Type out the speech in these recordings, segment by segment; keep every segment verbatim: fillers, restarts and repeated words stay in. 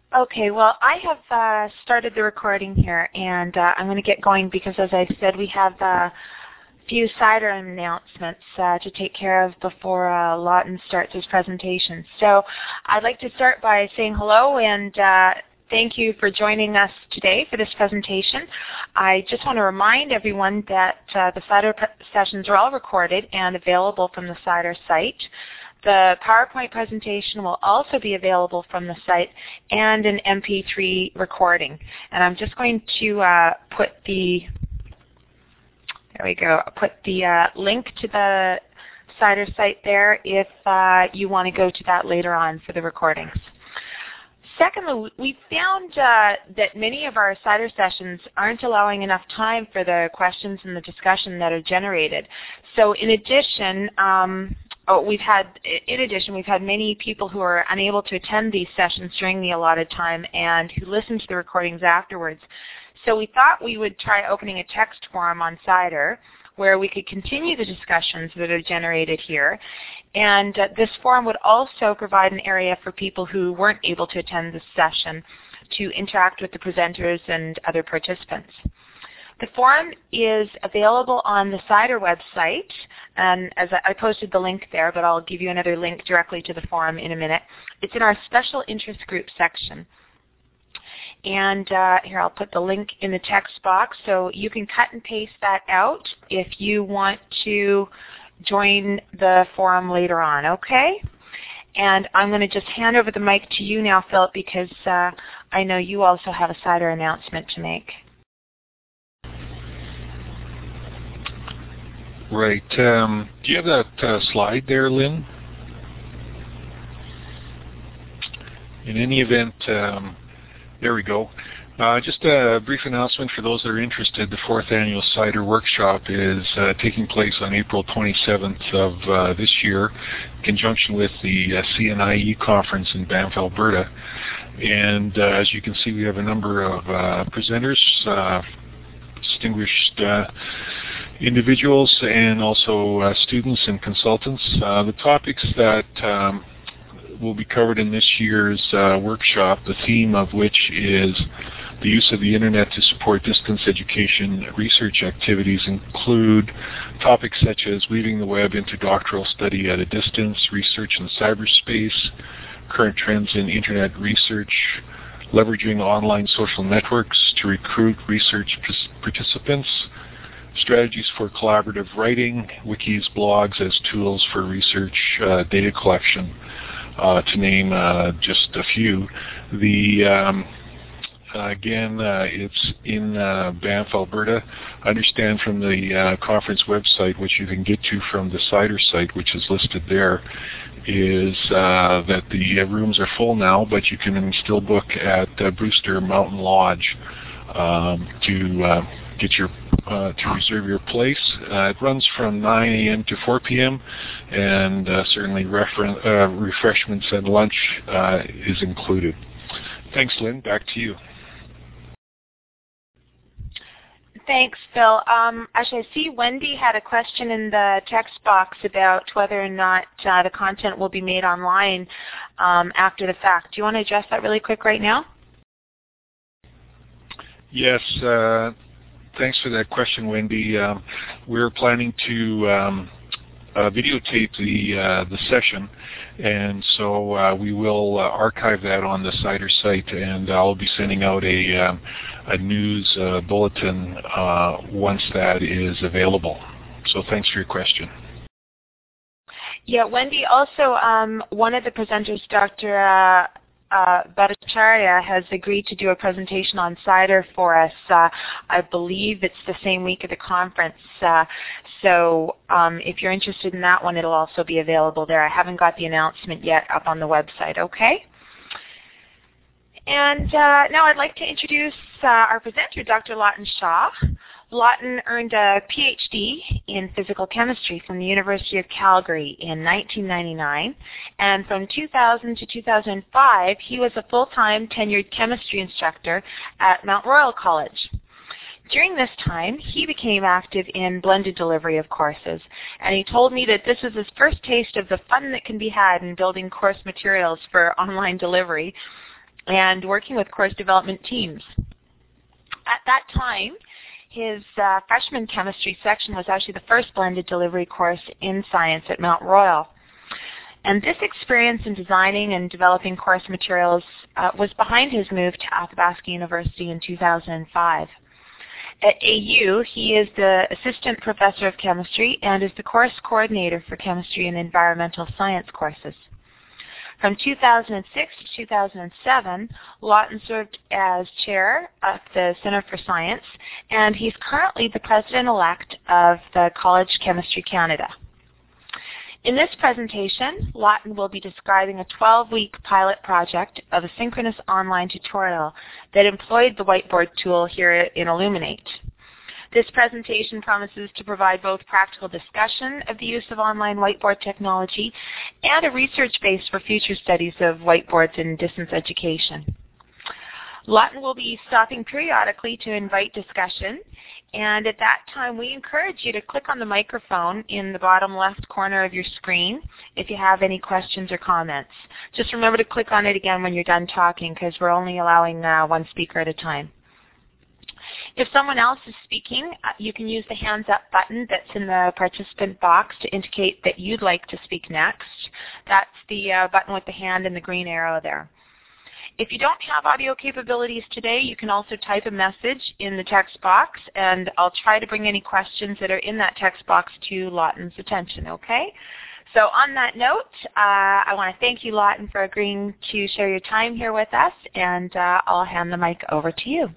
Okay, well, I have uh, started the recording here, and uh, I'm going to get going because, as I said, we have uh, a few cider announcements uh, to take care of before uh, Lawton starts his presentation. So I'd like to start by saying hello and uh, thank you for joining us today for this presentation. I just want to remind everyone that uh, the cider sessions are all recorded and available from the cider site. The PowerPoint presentation will also be available from the site and an M P three recording. And I'm just going to uh, put the, there we go, put the uh, link to the cider site there if uh, you want to go to that later on for the recordings. Secondly, we found uh, that many of our cider sessions aren't allowing enough time for the questions and the discussion that are generated. So in addition, um, oh, we've had, in addition, we've had many people who are unable to attend these sessions during the allotted time and who listen to the recordings afterwards. So we thought we would try opening a text forum on cider where we could continue the discussions that are generated here. And uh, this forum would also provide an area for people who weren't able to attend this session to interact with the presenters and other participants. The forum is available on the cider website, and as I, I posted the link there, but I'll give you another link directly to the forum in a minute. It's in our special interest group section. And uh, here, I'll put the link in the text box so you can cut and paste that out if you want to join the forum later on, okay? And I'm going to just hand over the mic to you now, Philip, because uh, I know you also have a cider announcement to make. Right. Um, do you have that uh, slide there, Lynn? In any event, um, there we go. Uh, just a brief announcement for those that are interested. The fourth annual Cider Workshop is uh, taking place on April twenty-seventh of uh, this year in conjunction with the uh, C N I E conference in Banff, Alberta. And uh, as you can see, we have a number of uh, presenters, uh, distinguished uh, individuals, and also uh, students and consultants. Uh, the topics that um, will be covered in this year's uh, workshop, the theme of which is the use of the internet to support distance education research activities, include topics such as weaving the web into doctoral study at a distance, research in cyberspace, current trends in internet research, leveraging online social networks to recruit research participants, strategies for collaborative writing, wikis, blogs as tools for research uh, data collection, uh, to name uh, just a few. The um, uh, again, uh, it's in uh, Banff, Alberta. I understand from the uh, conference website, which you can get to from the cider site, which is listed there, is uh, that the uh, rooms are full now, but you can still book at uh, Brewster Mountain Lodge um, to uh, get your uh, to reserve your place. Uh, it runs from nine A M to four P M and uh, certainly referen uh, refreshments and lunch uh, is included. Thanks, Lynn. Back to you. Thanks, Phil. Um, actually, I see Wendy had a question in the text box about whether or not uh, the content will be made online um, after the fact. Do you want to address that really quick right now? Yes. Uh, thanks for that question, Wendy. Um, we're planning to um, uh, videotape the uh, the session, and so uh, we will uh, archive that on the cider site, and I'll be sending out a um, a news uh, bulletin uh, once that is available. So thanks for your question. Yeah, Wendy, also um, one of the presenters, Doctor Uh, uh, Bhattacharya, has agreed to do a presentation on cider for us. Uh, I believe it's the same week of the conference. Uh, so um, if you're interested in that one, it'll also be available there. I haven't got the announcement yet up on the website, okay? And uh, now I'd like to introduce uh, our presenter, Doctor Lawton Shaw. Lawton earned a P H D in physical chemistry from the University of Calgary in nineteen ninety-nine, and from two thousand to two thousand five, he was a full-time tenured chemistry instructor at Mount Royal College. During this time, he became active in blended delivery of courses, and he told me that this was his first taste of the fun that can be had in building course materials for online delivery. and working with course development teams. At that time, his uh, freshman chemistry section was actually the first blended delivery course in science at Mount Royal. And this experience in designing and developing course materials uh, was behind his move to Athabasca University in two thousand five. At A U, he is the Assistant Professor of Chemistry and is the course coordinator for Chemistry and Environmental Science courses. From two thousand six to two thousand seven, Lawton served as chair of the Center for Science, and he's currently the president-elect of the College Chemistry Canada. In this presentation, Lawton will be describing a twelve-week pilot project of a synchronous online tutorial that employed the whiteboard tool here in Illuminate. This presentation promises to provide both practical discussion of the use of online whiteboard technology and a research base for future studies of whiteboards in distance education. Lawton will be stopping periodically to invite discussion, and at that time we encourage you to click on the microphone in the bottom left corner of your screen if you have any questions or comments. Just remember to click on it again when you're done talking, because we're only allowing uh, one speaker at a time. If someone else is speaking, you can use the hands up button that's in the participant box to indicate that you'd like to speak next. That's the uh, button with the hand and the green arrow there. If you don't have audio capabilities today, you can also type a message in the text box, and I'll try to bring any questions that are in that text box to Lawton's attention, okay? So on that note, uh, I want to thank you, Lawton, for agreeing to share your time here with us, and uh, I'll hand the mic over to you.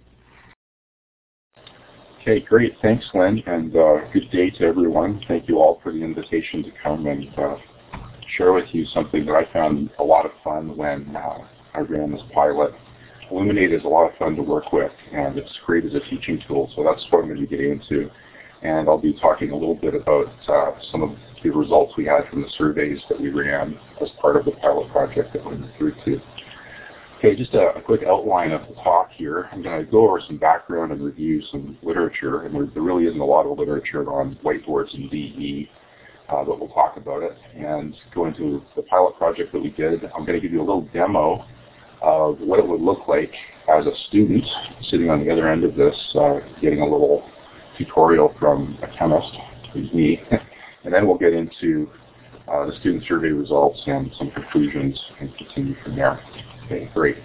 Okay, great. Thanks, Lynn, and uh, good day to everyone. Thank you all for the invitation to come and uh, share with you something that I found a lot of fun when uh, I ran this pilot. Illuminate is a lot of fun to work with, and it's great as a teaching tool, so that's what I'm going to be getting into. And I'll be talking a little bit about uh, some of the results we had from the surveys that we ran as part of the pilot project that we referred to. Okay, just a, a quick outline of the talk here. I'm going to go over some background and review some literature, and there, there really isn't a lot of literature on whiteboards and D E, uh, but we'll talk about it, and go into the pilot project that we did. I'm going to give you a little demo of what it would look like as a student sitting on the other end of this, uh, getting a little tutorial from a chemist, who's me, and then we'll get into uh, the student survey results and some conclusions and continue from there. Okay, great.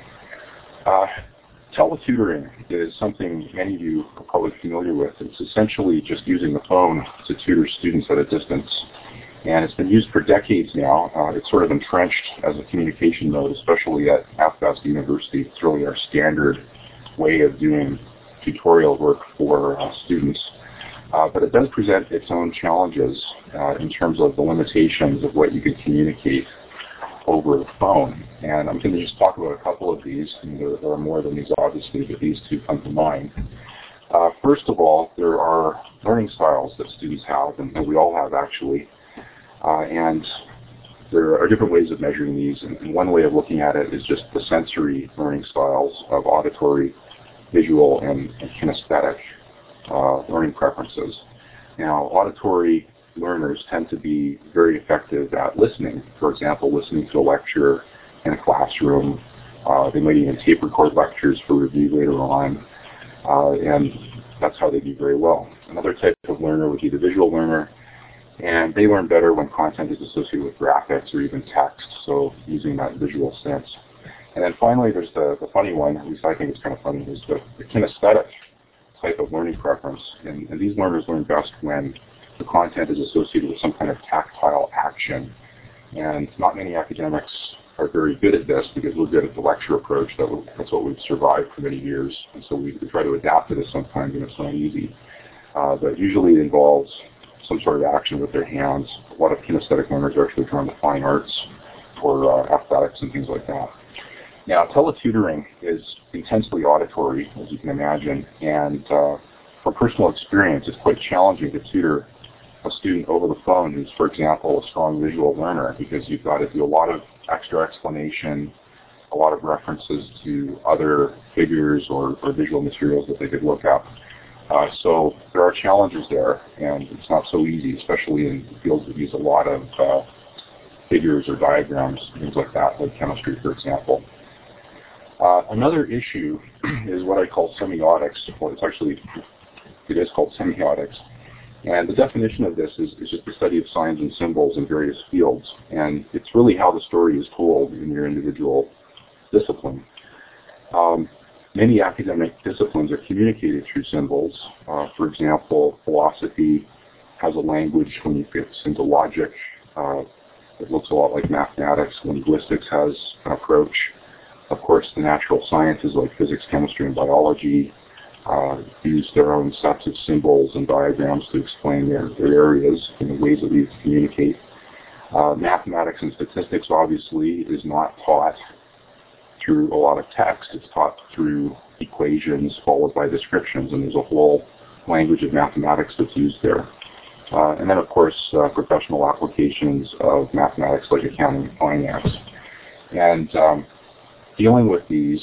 Uh, teletutoring is something many of you are probably familiar with. It's essentially just using the phone to tutor students at a distance. And it's been used for decades now. Uh, it's sort of entrenched as a communication mode, especially at Athabasca University. It's really our standard way of doing tutorial work for uh, students. Uh, but it does present its own challenges uh, in terms of the limitations of what you can communicate over the phone. And I'm going to just talk about a couple of these. And there, there are more than these, obviously, but these two come to mind. Uh, first of all, there are learning styles that students have, and, and we all have actually. Uh, and there are different ways of measuring these, and, and one way of looking at it is just the sensory learning styles of auditory, visual, and, and kinesthetic uh, learning preferences. Now, auditory learners tend to be very effective at listening. For example, listening to a lecture in a classroom. Uh, they might even tape record lectures for review later on, uh, and that's how they do very well. Another type of learner would be the visual learner, and they learn better when content is associated with graphics or even text, so using that visual sense. And then finally, there's the, the funny one, at least I think it's kind of funny, is the, the kinesthetic type of learning preference. And, and these learners learn best when the content is associated with some kind of tactile action. And not many academics are very good at this because we're good at the lecture approach. That we, that's what we've survived for many years. And so we, we try to adapt to this sometimes, and it's not easy. Uh, but usually it involves some sort of action with their hands. A lot of kinesthetic learners are actually drawn to fine arts or uh, athletics and things like that. Now, teletutoring is intensely auditory, as you can imagine, and uh, from personal experience, it's quite challenging to tutor a student over the phone who's, for example, a strong visual learner, because you've got to do a lot of extra explanation, a lot of references to other figures or, or visual materials that they could look up. Uh, so there are challenges there, and it's not so easy, especially in fields that use a lot of uh, figures or diagrams, things like that, like chemistry, for example. Uh, another issue is what I call semiotics. Well, it's actually, it is called semiotics. And the definition of this is, is just the study of signs and symbols in various fields. And it's really how the story is told in your individual discipline. Um, many academic disciplines are communicated through symbols. Uh, for example, philosophy has a language when it gets into logic. Uh, it looks a lot like mathematics. Linguistics has an approach. Of course, the natural sciences like physics, chemistry, and biology uh, use their own sets of symbols and diagrams to explain their, their areas in the ways that we communicate. Uh, mathematics and statistics, obviously, is not taught through a lot of text. It's taught through equations followed by descriptions, and there's a whole language of mathematics that's used there. Uh, and then, of course, uh, professional applications of mathematics like accounting and finance. And um, dealing with these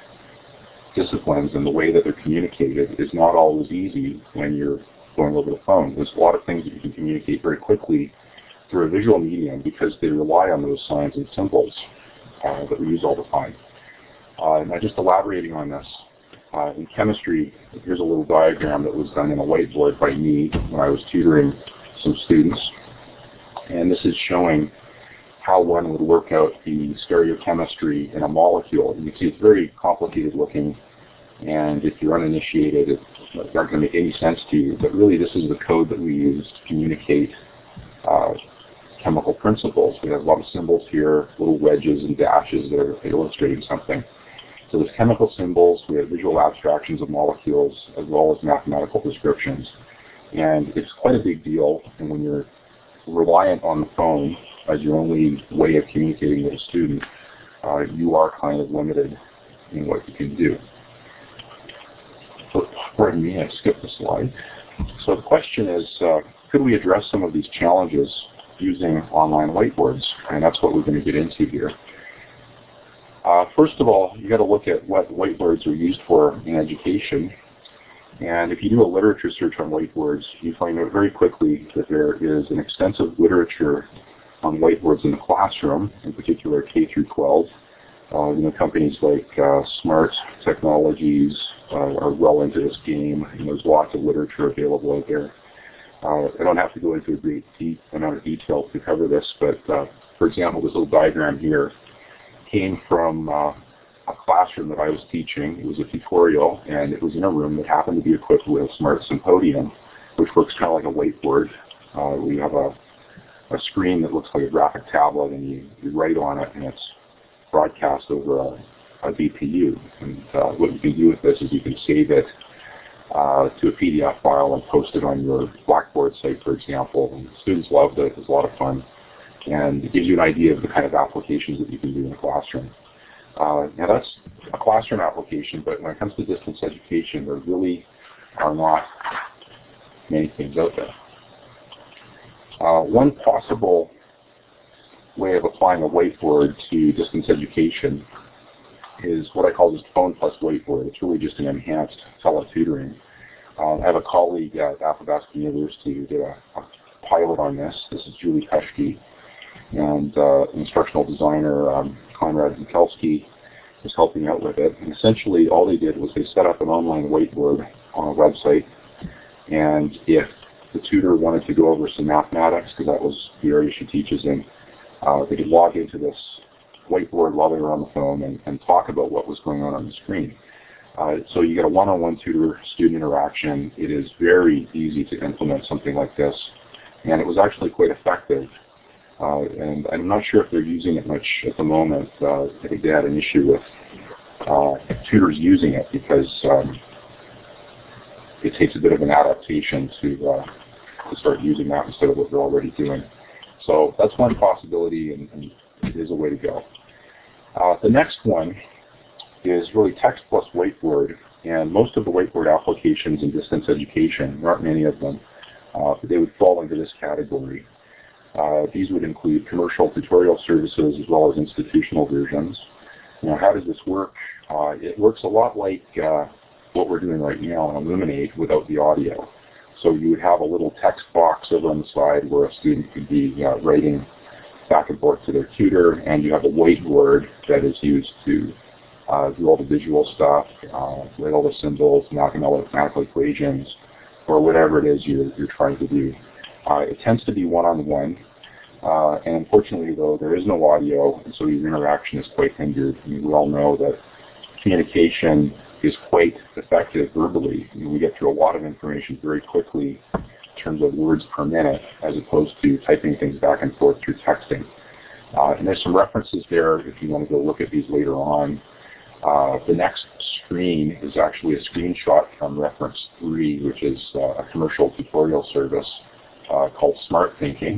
disciplines and the way that they're communicated is not always easy when you're going over the phone. There's a lot of things that you can communicate very quickly through a visual medium because they rely on those signs and symbols uh, that we use all the time. Uh, and I'm just elaborating on this. Uh, in chemistry, here's a little diagram that was done in a whiteboard by me when I was tutoring some students. And this is showing how one would work out the stereochemistry in a molecule. You can see it's very complicated looking, and if you're uninitiated, it's not going to make any sense to you. But really, this is the code that we use to communicate uh, chemical principles. We have a lot of symbols here, little wedges and dashes that are illustrating something. So there's chemical symbols, we have visual abstractions of molecules, as well as mathematical descriptions. And it's quite a big deal, and when you're reliant on the phone as your only way of communicating with a student, uh, you are kind of limited in what you can do. So, pardon me, I skipped the slide. So the question is, uh, could we address some of these challenges using online whiteboards? And that's what we're going to get into here. Uh, first of all, you got to look at what whiteboards are used for in education. And if you do a literature search on whiteboards, you find out very quickly that there is an extensive literature on whiteboards in the classroom, in particular K through twelve. Uh, you know, companies like uh, Smart Technologies uh, are well into this game, and there's lots of literature available out there. Uh, I don't have to go into a great deep amount of detail to cover this, but uh, for example, this little diagram here came from uh, a classroom that I was teaching. It was a tutorial, and it was in a room that happened to be equipped with a Smart Symposium, which works kind of like a whiteboard. Uh, we have a, a screen that looks like a graphic tablet, and you, you write on it, and it's broadcast over a, a V P U. And uh, what you can do with this is you can save it uh, to a P D F file and post it on your Blackboard site, for example. And students loved it. It was a lot of fun. And it gives you an idea of the kind of applications that you can do in the classroom. Uh, now that's a classroom application, but when it comes to distance education, there really are not many things out there. Uh, one possible way of applying a whiteboard to distance education is what I call just phone plus whiteboard. It's really just an enhanced teletutoring. Uh, I have a colleague at Athabasca University who did a, a pilot on this. This is Julie Peschke. And uh, instructional designer um, Konrad Mikulski was helping out with it. And essentially all they did was they set up an online whiteboard on a website, and if the tutor wanted to go over some mathematics, because that was the area she teaches in, uh, they could log into this whiteboard while they were on the phone and, and talk about what was going on on the screen. Uh, so you get a one-on-one tutor-student interaction. It is very easy to implement something like this, and it was actually quite effective. Uh, and I'm not sure if they're using it much at the moment. Uh, I think they had an issue with uh, tutors using it because um, it takes a bit of an adaptation to uh, to start using that instead of what they're already doing. So that's one possibility, and, and it is a way to go. Uh, the next one is really text plus whiteboard, and most of the whiteboard applications in distance education, there aren't many of them, uh, but they would fall into this category. Uh, these would include commercial tutorial services as well as institutional versions. Now, how does this work? Uh, it works a lot like uh, what we're doing right now on Illuminate without the audio. So you would have a little text box over on the side where a student could be uh, writing back and forth to their tutor, and you have a whiteboard that is used to uh, do all the visual stuff, uh, write all the symbols, mathematical equations, or whatever it is you're, you're trying to do. Uh, it tends to be one-on-one, uh, and unfortunately, though, there is no audio, and so your interaction is quite hindered. I mean, we all know that communication is quite effective verbally. I mean, we get through a lot of information very quickly in terms of words per minute, as opposed to typing things back and forth through texting. Uh, and there's some references there if you want to go look at these later on. Uh, the next screen is actually a screenshot from Reference three, which is uh, a commercial tutorial service uh, called Smart Thinking.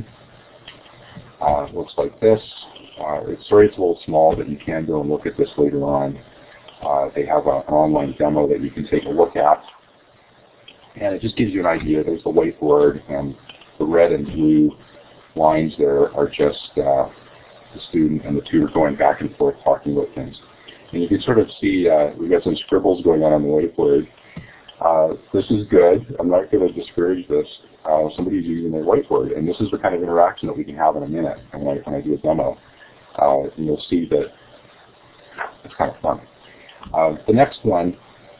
Uh, it looks like this. Uh, it's, sorry it's a little small, but you can go and look at this later on. Uh, they have a, an online demo that you can take a look at. And it just gives you an idea. There's the whiteboard, and the red and blue lines there are just uh, the student and the tutor going back and forth talking about things. And you can sort of see uh, we've got some scribbles going on on the whiteboard. Uh, this is good. I'm not going to discourage this. Uh, somebody's using their whiteboard, and this is the kind of interaction that we can have in a minute. And when I, when I do a demo, uh, and you'll see that it's kind of fun. Uh, the next one,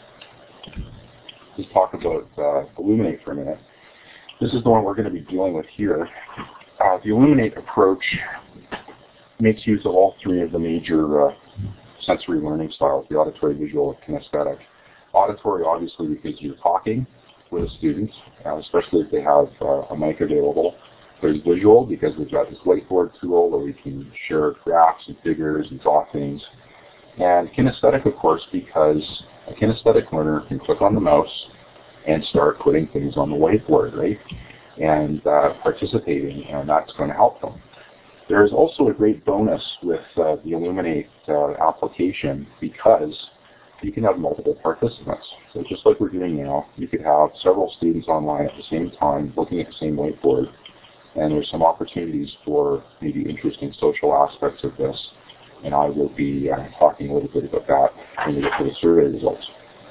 let's talk about uh, Elluminate for a minute. This is the one we're going to be dealing with here. Uh, the Elluminate approach makes use of all three of the major uh, sensory learning styles, the auditory, visual, and kinesthetic. Auditory, obviously, because you're talking with a student, uh, especially if they have uh, a mic available. There's visual, because we've got this whiteboard tool where we can share graphs and figures and draw things. And kinesthetic, of course, because a kinesthetic learner can click on the mouse and start putting things on the whiteboard, right? And uh, participating, and that's going to help them. There is also a great bonus with uh, the Elluminate uh, application, because you can have multiple participants. So just like we're doing now, you could have several students online at the same time looking at the same whiteboard, and there's some opportunities for maybe interesting social aspects of this, and I will be uh, talking a little bit about that when we get to the survey results.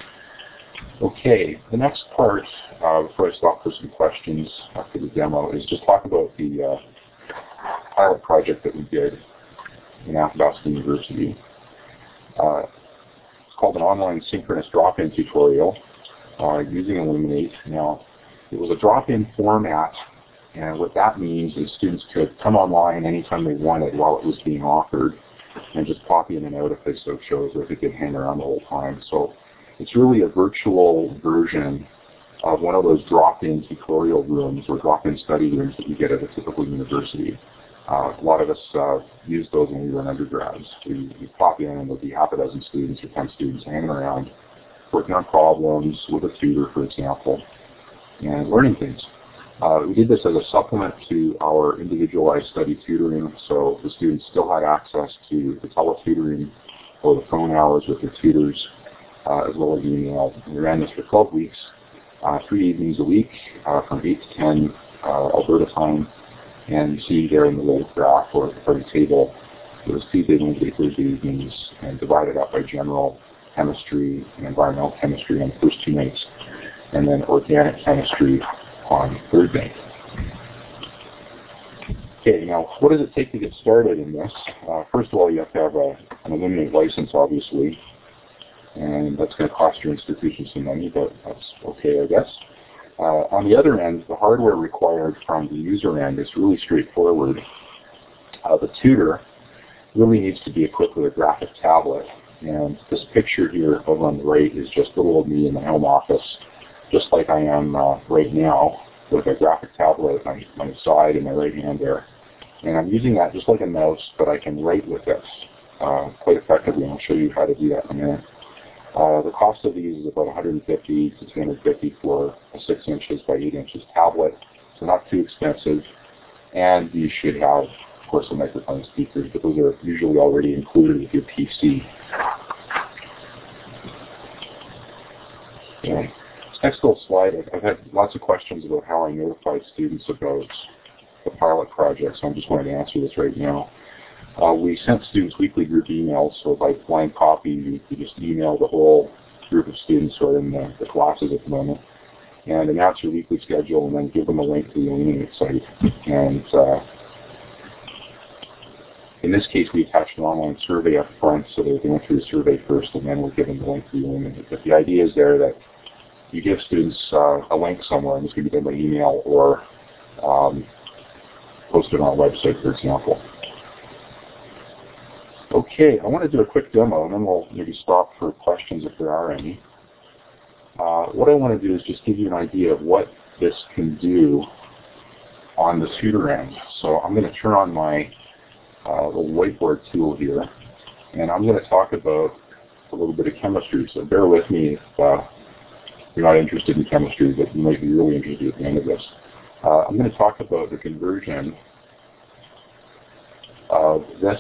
Okay, the next part, uh, before I stop for some questions after the demo, is just talk about the uh, pilot project that we did in Athabasca University. Uh, it's called an online synchronous drop-in tutorial uh, using Elluminate. Now, it was a drop-in format, and what that means is students could come online anytime they wanted while it was being offered, and just pop in and out if they so chose, or if they could hang around the whole time. So it's really a virtual version of one of those drop-in tutorial rooms or drop-in study rooms that you get at a typical university. Uh, a lot of us uh, used those when we were in undergrads. We, we pop in and there'll be half a dozen students or ten students hanging around, working on problems with a tutor, for example, and learning things. Uh, we did this as a supplement to our individualized study tutoring, so the students still had access to the teletutoring or the phone hours with their tutors, uh, as well as email. We ran this for twelve weeks, uh, three evenings a week, uh, from eight to ten uh, Alberta time, and you see there in the little graph or the table, it was Tuesday, Wednesday, Thursday evenings, and divided up by general chemistry and environmental chemistry on the first two nights, and then organic chemistry on third night. Okay, now what does it take to get started in this? Uh, first of all, you have to have a, an Elluminate license, obviously, and that's going to cost your institution some money, but that's okay, I guess. Uh, on the other end, the hardware required from the user end is really straightforward. Uh, the tutor really needs to be equipped with a graphic tablet, and this picture here over on the right is just little old me in the home office, just like I am uh, right now, with a graphic tablet at my, my side and my right hand there. And I'm using that just like a mouse, but I can write with it uh, quite effectively, and I'll show you how to do that in a minute. Uh, the cost of these is about one hundred fifty to two hundred fifty for a six inches by eight inches tablet, so not too expensive. And you should have, of course, a microphone and speakers, but those are usually already included with your P C. Okay. Next little slide, I've had lots of questions about how I notified students about the pilot project, so I'm just going to answer this right now. Uh, we sent students weekly group emails, so by blind copy, we just email the whole group of students who are in the, the classes at the moment, and announce your weekly schedule, and then give them a link to the Elluminate site. And uh, in this case, we attached an online survey up front, so they went through the survey first, and then we're given the link to the Illuminate. But the idea is there that you give students uh, a link somewhere, and this could be done by email or um, posted on our website, for example. Okay, I want to do a quick demo, and then we'll maybe stop for questions if there are any. Uh, what I want to do is just give you an idea of what this can do on the tutor end. So I'm going to turn on my uh, little whiteboard tool here, and I'm going to talk about a little bit of chemistry. So bear with me if uh, you're not interested in chemistry, but you might be really interested at the end of this. Uh, I'm going to talk about the conversion of this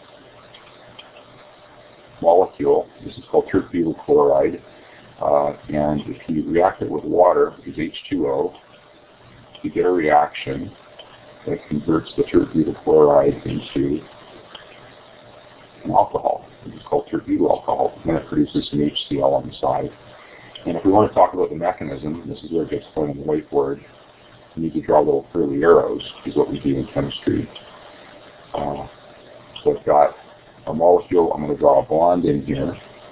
molecule. This is called tert-butyl chloride, uh, and if you react it with water, which is H two O, you get a reaction that converts the tert-butyl chloride into an alcohol. It's called tert-butyl alcohol, and it produces some H C L on the side. And if we want to talk about the mechanism, this is where it gets put on the whiteboard. You need to draw little curly arrows, which is what we do in chemistry. Uh, so I've got a molecule. I'm going to draw a bond in here.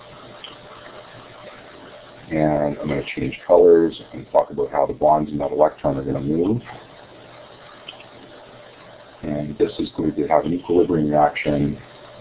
And I'm going to change colors and talk about how the bonds in that electron are going to move. And this is going to have an equilibrium reaction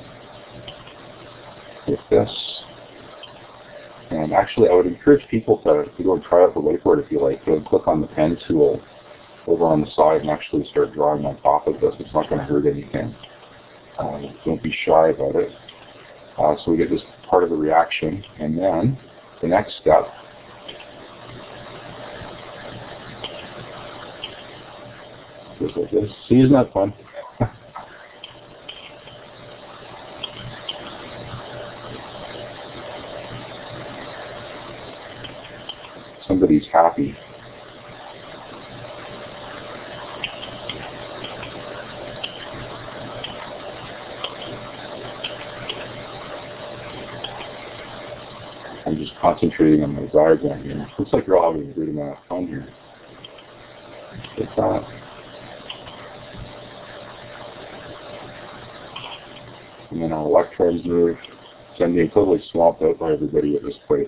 with this. And actually, I would encourage people to, to go and try out the whiteboard if you like. Go and click on the pen tool over on the side and actually start drawing on top of this. It's not going to hurt anything. Uh, don't be shy about it. Uh, so we get this part of the reaction, and then the next step goes like this. See, isn't that fun? Somebody's happy. I'm just concentrating on my diagram here. Looks like you're all having a good amount of fun here. Get that. And then our electrons move. So I'm being totally swamped out by everybody at this point.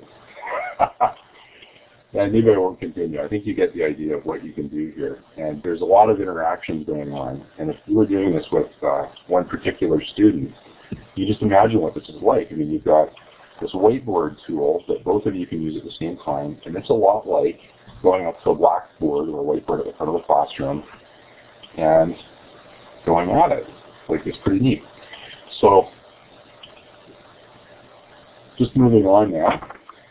And maybe I won't continue. I think you get the idea of what you can do here. And there's a lot of interactions going on. And if you were doing this with uh, one particular student, you just imagine what this is like. I mean, you've got this whiteboard tool that both of you can use at the same time. And it's a lot like going up to a blackboard or a whiteboard at the front of the classroom and going at it. Like, it's pretty neat. So, just moving on now.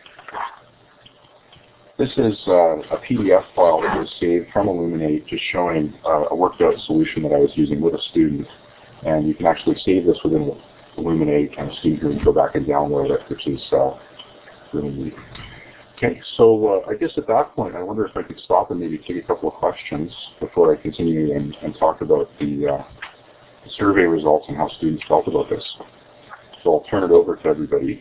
This is uh, a P D F file that was saved from Illuminate, just showing uh, a worked out solution that I was using with a student. And you can actually save this within Illuminate, and a student can go back and download it, which is uh, really neat. Okay, so uh, I guess at that point, I wonder if I could stop and maybe take a couple of questions before I continue and, and talk about the, uh, the survey results and how students felt about this. So I'll turn it over to everybody.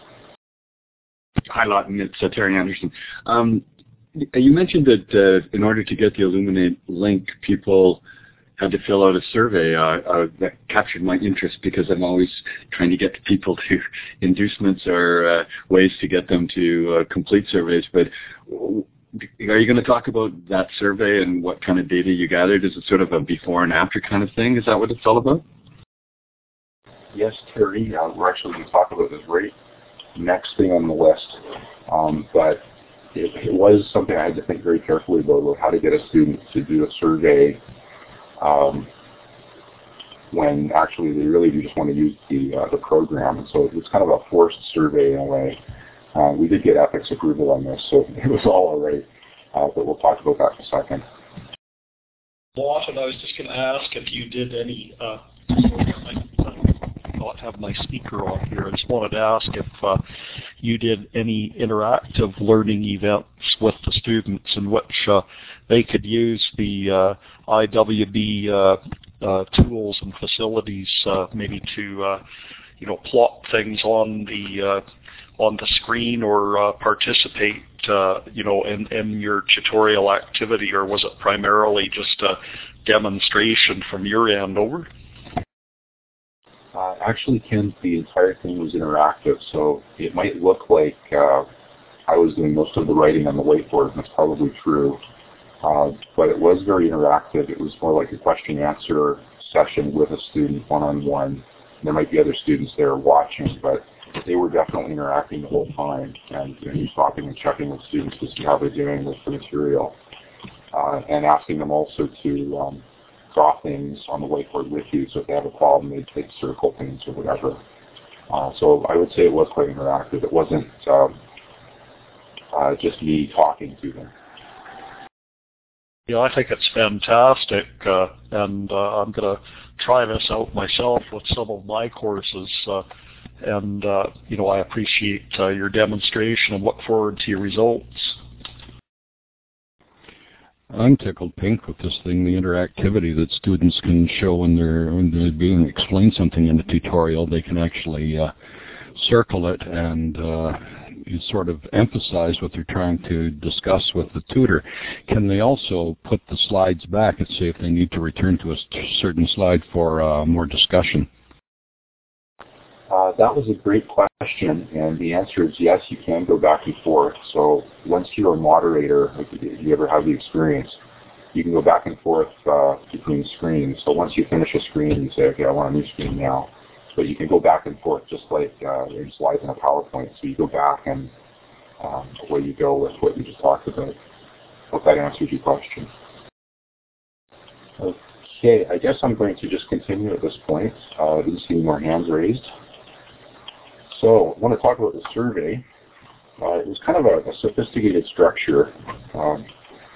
Hi, Lawton. It's uh, Terry Anderson. Um, you mentioned that uh, in order to get the Illuminate link, people had to fill out a survey. Uh, uh, that captured my interest because I'm always trying to get people to inducements or uh, ways to get them to uh, complete surveys. But are you going to talk about that survey and what kind of data you gathered? Is it sort of a before and after kind of thing? Is that what it's all about? Yes, Terry. Uh, we're actually going to talk about this right next thing on the list. Um, but it, it was something I had to think very carefully about, about how to get a student to do a survey um, when actually they really do just want to use the uh, the program. And so it's kind of a forced survey in a way. Uh, we did get ethics approval on this, so it was all all right. Uh, but we'll talk about that in a second. Lawton, I was just going to ask if you did any, uh, not have my speaker on here. I just wanted to ask if uh, you did any interactive learning events with the students in which uh, they could use the uh, I W B uh, uh, tools and facilities, uh, maybe to uh, you know plot things on the uh, on the screen or uh, participate uh, you know in, in your tutorial activity, or was it primarily just a demonstration from your end? Over. actually, Ken, the entire thing was interactive, so it might look like uh, I was doing most of the writing on the whiteboard, and that's probably true. Uh, but it was very interactive. It was more like a question-answer session with a student one-on-one. There might be other students there watching, but they were definitely interacting the whole time, and you know, stopping and checking with students to see how they're doing with the material, uh, and asking them also to um, draw things on the whiteboard with you. So if they have a problem, they'd take circle things or whatever. Uh, so I would say it was quite interactive. It wasn't um, uh, just me talking to them. Yeah, I think it's fantastic, uh, and uh, I'm going to try this out myself with some of my courses. Uh, and, uh, you know, I appreciate uh, your demonstration and look forward to your results. I'm tickled pink with this thing, the interactivity that students can show when they're, when they're being explained something in a tutorial. They can actually uh, circle it and uh, you sort of emphasize what they're trying to discuss with the tutor. Can they also put the slides back and say if they need to return to a certain slide for uh, more discussion? Uh, that was a great question, and the answer is yes, you can go back and forth. So once you're a moderator, if you ever have the experience, you can go back and forth uh, between screens. So once you finish a screen, you say, okay, I want a new screen now. But you can go back and forth just like uh, your slides in a PowerPoint. So you go back and um, away you go with what you just talked about. Hope that answers your question. Okay, I guess I'm going to just continue at this point. Uh, I didn't see any more hands raised. So I want to talk about the survey. Uh, it was kind of a, a sophisticated structure. Um,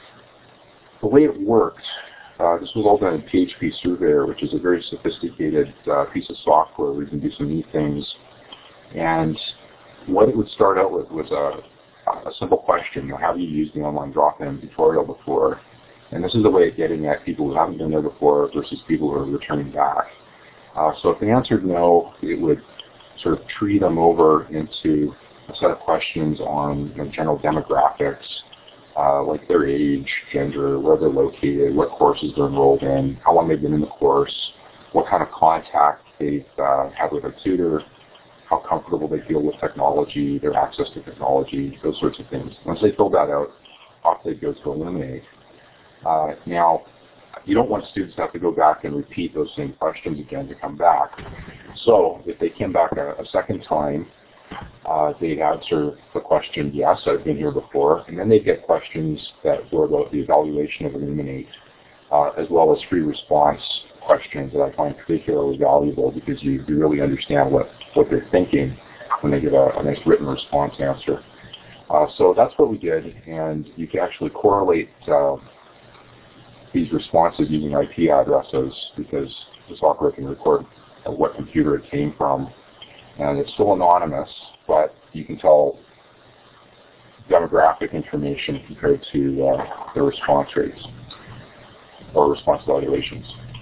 the way it worked, uh, this was all done in P H P Surveyor, which is a very sophisticated uh, piece of software where you can do some neat things. And what it would start out with was a, a simple question. You know, have you used the online drop-in tutorial before? And this is a way of getting at people who haven't been there before versus people who are returning back. Uh, so if they answered no, it would sort of tree them over into a set of questions on you know, general demographics, uh, like their age, gender, where they're located, what courses they're enrolled in, how long they've been in the course, what kind of contact they've uh, had with a tutor, how comfortable they feel with technology, their access to technology, those sorts of things. Once they fill that out, off they go to Elluminate. Uh, now, you don't want students to have to go back and repeat those same questions again to come back. So if they came back a, a second time, uh, they'd answer the question, yes, I've been here before, and then they'd get questions that were about the evaluation of Elluminate, uh, as well as free response questions that I find particularly valuable because you, you really understand what, what they're thinking when they give a, a nice written response answer. Uh, so that's what we did, and you can actually correlate uh, these responses using I P addresses because the software can record uh, what computer it came from. And it's still anonymous, but you can tell demographic information compared to uh, the response rates or response evaluations.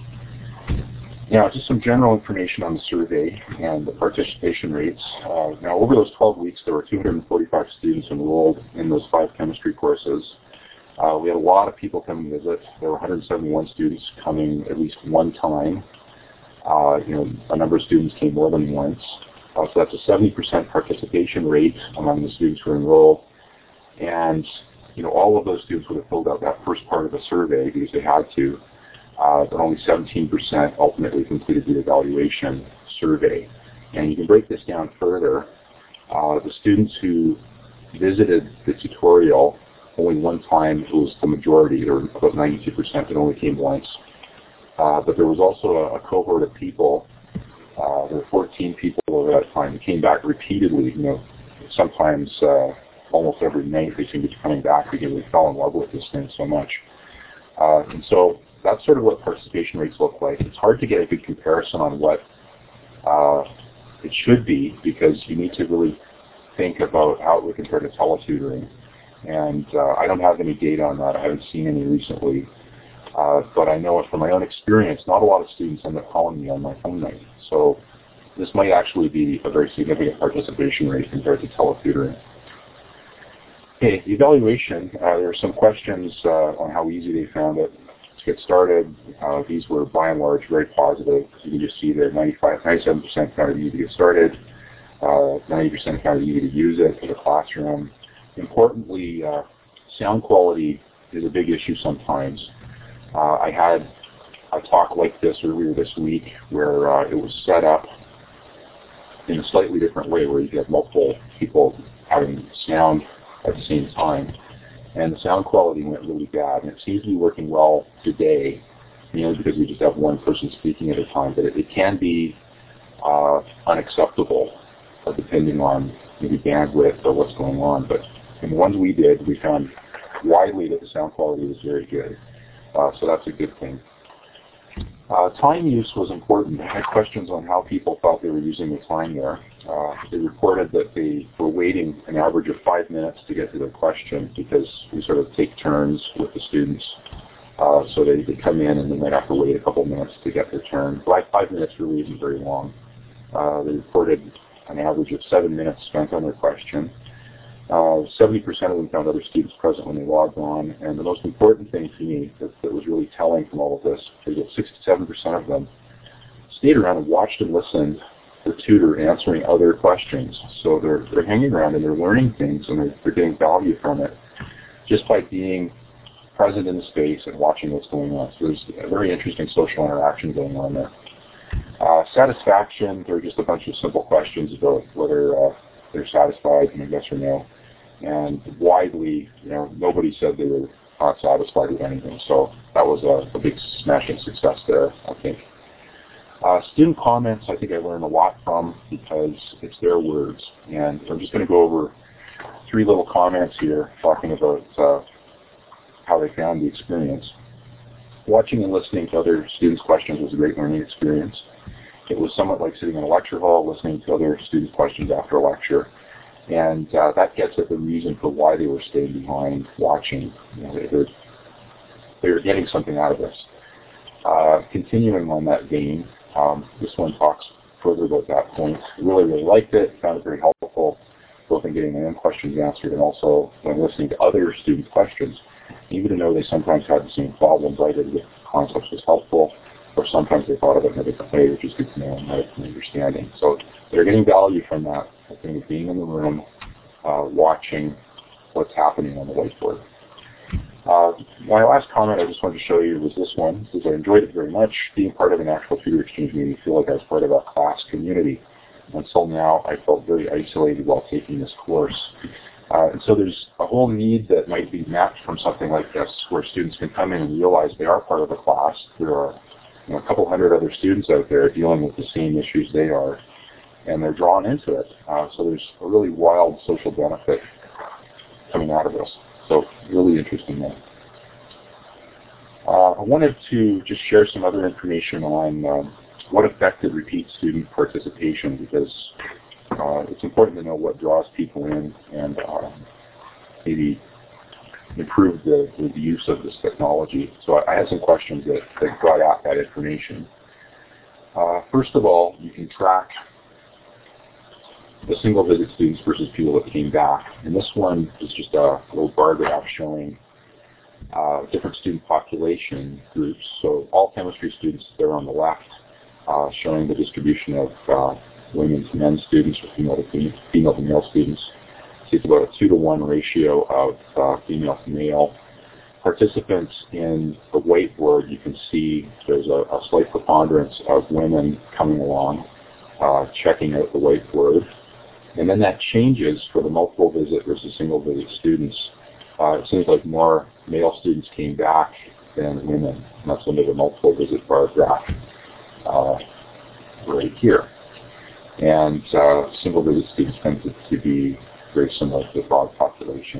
Now, just some general information on the survey and the participation rates. Uh, now, over those twelve weeks, there were two hundred forty-five students enrolled in those five chemistry courses. Uh, we had a lot of people come and visit. There were one hundred seventy-one students coming at least one time. Uh, you know, a number of students came more than once. Uh, so that's a seventy percent participation rate among the students who were enrolled. And, you know, all of those students would have filled out that first part of the survey because they had to. Uh, but only seventeen percent ultimately completed the evaluation survey. And you can break this down further. Uh, the students who visited the tutorial only one time, it was the majority, or about ninety-two percent that only came once. Uh, but there was also a, a cohort of people, uh, there were fourteen people over that time who came back repeatedly, you know, sometimes uh, almost every night they seemed to be coming back because they fell in love with this thing so much. Uh, and so that's sort of what participation rates look like. It's hard to get a good comparison on what uh, it should be because you need to really think about how it would compare to teletutoring. And uh, I don't have any data on that. I haven't seen any recently. Uh, but I know it from my own experience, not a lot of students end up calling me on my phone night. So this might actually be a very significant participation rate compared to teletutoring. Okay, the evaluation, uh, there are some questions uh, on how easy they found it get started. Uh, these were by and large very positive. You can just see there ninety-five, ninety-seven percent found it easy to get started, uh, ninety percent found it easy to use it for the classroom. Importantly, uh, sound quality is a big issue sometimes. Uh, I had a talk like this earlier this week where uh, it was set up in a slightly different way, where you have multiple people having sound at the same time. And the sound quality went really bad, and it seems to be working well today, mainly because we just have one person speaking at a time, but it, it can be uh, unacceptable, uh, depending on maybe bandwidth or what's going on. But in the ones we did, we found widely that the sound quality was very good, uh, so that's a good thing. Uh, time use was important. I had questions on how people thought they were using the time there. Uh, they reported that they were waiting an average of five minutes to get to their question, because we sort of take turns with the students. Uh, so they, they come in and they might have to wait a couple minutes to get their turn. But five minutes really isn't very long. Uh, they reported an average of seven minutes spent on their question. Uh, seventy percent of them found other students present when they logged on, and the most important thing to me that, that was really telling from all of this is that sixty-seven percent of them stayed around and watched and listened to the tutor answering other questions. So they're, they're hanging around and they're learning things, and they're, they're getting value from it just by being present in the space and watching what's going on. So there's a very interesting social interaction going on there. Uh, satisfaction, there are just a bunch of simple questions about whether uh, they're satisfied, you know, yes or no. And widely, you know, nobody said they were not satisfied with anything. So that was a, a big smashing success there, I think. Uh, student comments, I think I learned a lot from, because it's their words. And I'm just going to go over three little comments here talking about uh, how they found the experience. Watching and listening to other students' questions was a great learning experience. It was somewhat like sitting in a lecture hall, listening to other students' questions after a lecture. And uh, that gets at the reason for why they were staying behind watching. You know, they, were, they were getting something out of this. Uh, continuing on that vein, um, this one talks further about that point. Really, really liked it, found it very helpful, both in getting their own questions answered and also when listening to other students' questions. Even though they sometimes had the same problems, I did with concepts was helpful, or sometimes they thought of it in a different way, which is good to know and have an understanding. So they're getting value from that, I think, being in the room, uh, watching what's happening on the whiteboard. Uh, my last comment I just wanted to show you was this one, because I enjoyed it very much. Being part of an actual tutor exchange made me feel like I was part of a class community. Until now, I felt very isolated while taking this course. Uh, and so there's a whole need that might be met from something like this, where students can come in and realize they are part of a class. There are you know, a couple hundred other students out there dealing with the same issues they are, and they're drawn into it. Uh, so there's a really wild social benefit coming out of this. So really interesting there. Uh, I wanted to just share some other information on um, what affected repeat student participation, because uh, it's important to know what draws people in and uh, maybe improve the, the use of this technology. So I, I had some questions that, that got at that information. Uh, first of all, you can track the single visit students versus people that came back. And this one is just a little bar graph showing uh, different student population groups. So all chemistry students there on the left, uh, showing the distribution of uh, women to men students or female to female to male students. See, it's about a two to one ratio of uh, female to male. Participants in the whiteboard, you can see there's a, a slight preponderance of women coming along, uh, checking out the whiteboard. And then that changes for the multiple visit versus single visit students. Uh, it seems like more male students came back than women. And that's under the multiple visit bar graph uh, right here. And uh, single visit students tend to, to be very similar to the broad population.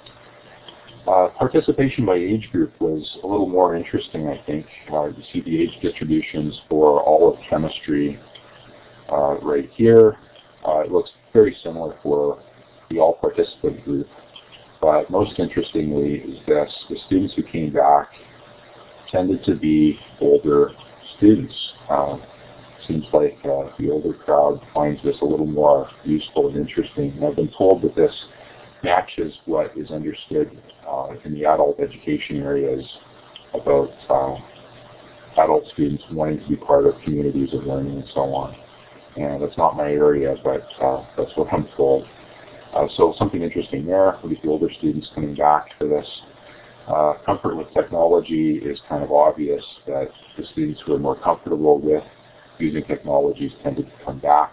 Uh, participation by age group was a little more interesting, I think. Uh, you see the age distributions for all of chemistry uh, right here. Uh, it looks very similar for the all-participant group. But most interestingly is this. The students who came back tended to be older students. Uh, seems like uh, the older crowd finds this a little more useful and interesting. And I've been told that this matches what is understood uh, in the adult education areas about uh, adult students wanting to be part of communities of learning and so on. And that's not my area, but uh, that's what I'm told. Uh, so something interesting there with the older students coming back for this. Uh, comfort with technology is kind of obvious that the students who are more comfortable with using technologies tended to come back.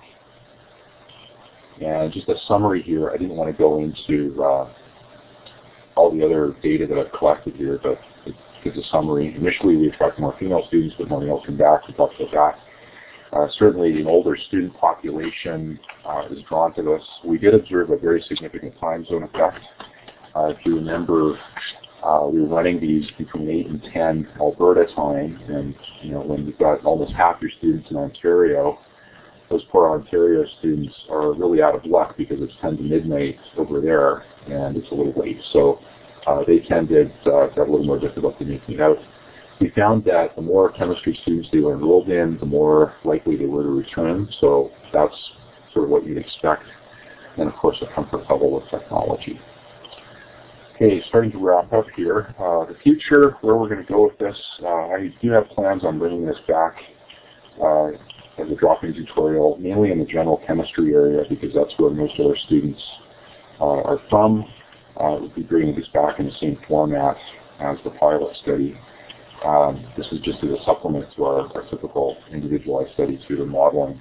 And just a summary here, I didn't want to go into uh, all the other data that I've collected here, but it gives a summary. Initially, we attract more female students, but more males come back. We talked about that. Uh, certainly, an older student population uh, is drawn to this. We did observe a very significant time zone effect. Uh, if you remember, uh, we were running these between eight and ten Alberta time, and you know when you've got almost half your students in Ontario, those poor Ontario students are really out of luck because it's ten to midnight over there, and it's a little late. So uh, they tended uh, to have a little more difficulty making it out. We found that the more chemistry students they were enrolled in, the more likely they were to return. So that's sort of what you'd expect. And of course, a comfort level with technology. Okay, starting to wrap up here. Uh, the future, where we're going to go with this, uh, I do have plans on bringing this back uh, as a drop-in tutorial, mainly in the general chemistry area because that's where most of our students uh, are from. Uh, we'll be bringing this back in the same format as the pilot study. Um, this is just as a supplement to our, our typical individualized study tutor modeling.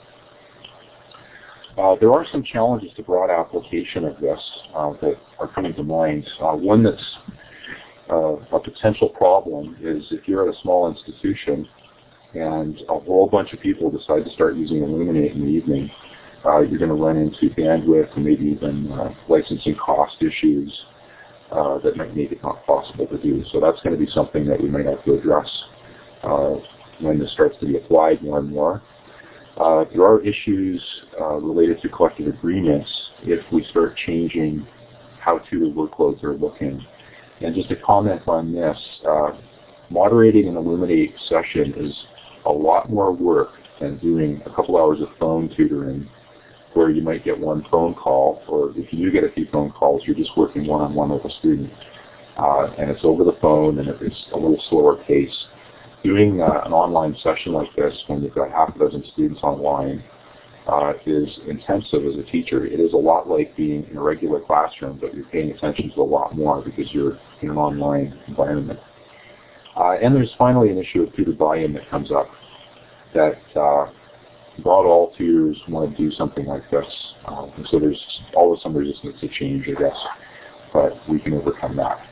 Uh, there are some challenges to broad application of this uh, that are coming to mind. Uh, one that's uh, a potential problem is if you're at a small institution and a whole bunch of people decide to start using Elluminate in the evening, uh, you're going to run into bandwidth and maybe even uh, licensing cost issues uh, that might make it not possible to do. So that's going to be something that we might have to address uh, when this starts to be applied more and more. Uh, there are issues uh, related to collective agreements if we start changing how tutor workloads are looking. And just to comment on this, uh, moderating an Elluminate session is a lot more work than doing a couple hours of phone tutoring where you might get one phone call, or if you do get a few phone calls, you're just working one-on-one with a student. Uh, and it's over the phone and it's a little slower pace. Doing uh, an online session like this when you've got half a dozen students online uh, is intensive as a teacher. It is a lot like being in a regular classroom, but you're paying attention to a lot more because you're in an online environment. Uh, and there's finally an issue of tutor buy-in that comes up that uh, not all tutors want to do something like this. Uh, and so there's always some resistance to change, I guess, but we can overcome that.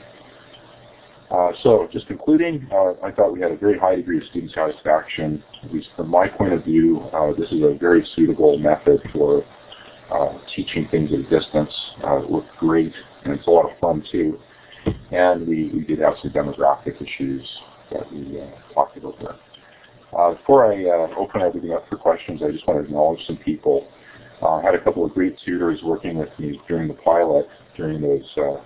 Uh, so just concluding, uh, I thought we had a very high degree of student satisfaction. At least from my point of view, uh, this is a very suitable method for uh, teaching things at a distance. Uh, it looked great, and it's a lot of fun too. And we, we did have some demographic issues that we uh, talked about there. Uh, before I uh, open everything up for questions, I just want to acknowledge some people. Uh, I had a couple of great tutors working with me during the pilot, during those uh,